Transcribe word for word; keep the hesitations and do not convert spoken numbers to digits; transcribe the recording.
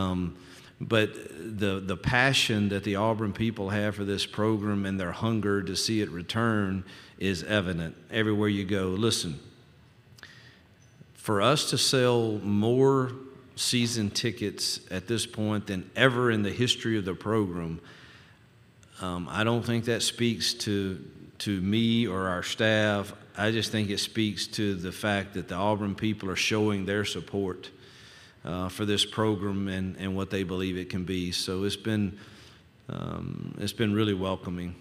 Um, but the the passion that the Auburn people have for this program and their hunger to see it return is evident everywhere you go. Listen, for us to sell more season tickets at this point than ever in the history of the program, um, I don't think that speaks to to me or our staff. I just think it speaks to the fact that the Auburn people are showing their support Uh, for this program and, and what they believe it can be. So it's been um, it's been really welcoming.